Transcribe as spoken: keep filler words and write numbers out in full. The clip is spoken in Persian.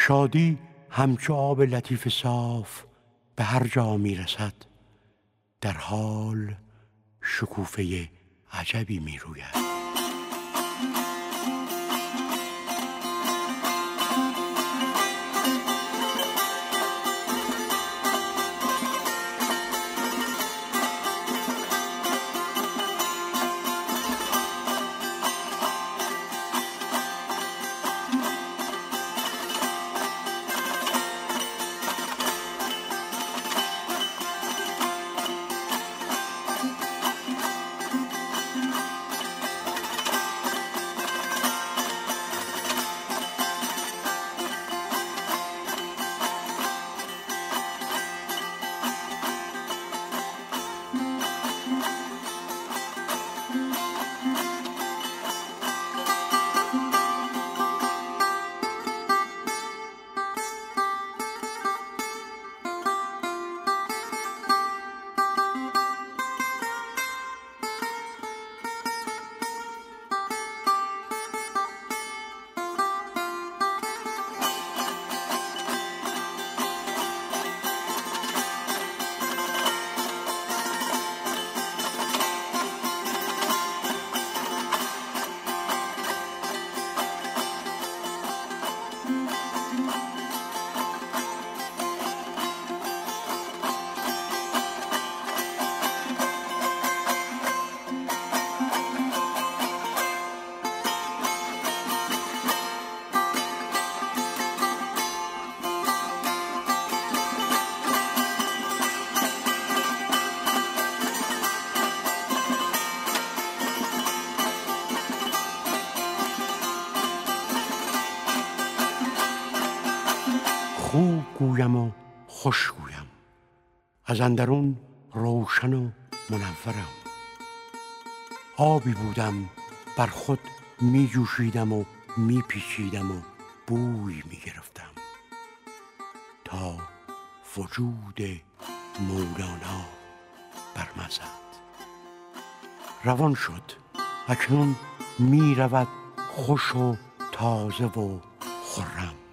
شادی همچو آب لطیف صاف به هر جا می رسد، در حال شکوفه عجبی می روید. خوب گویم و خوش گویم، از اندرون روشن و منورم. آبی بودم بر خود می جوشیدم و می پیچیدم و بوی می گرفتم تا وجود مولانا بر من زد. روان شد، اکنون می رود خوش و تازه و خرم.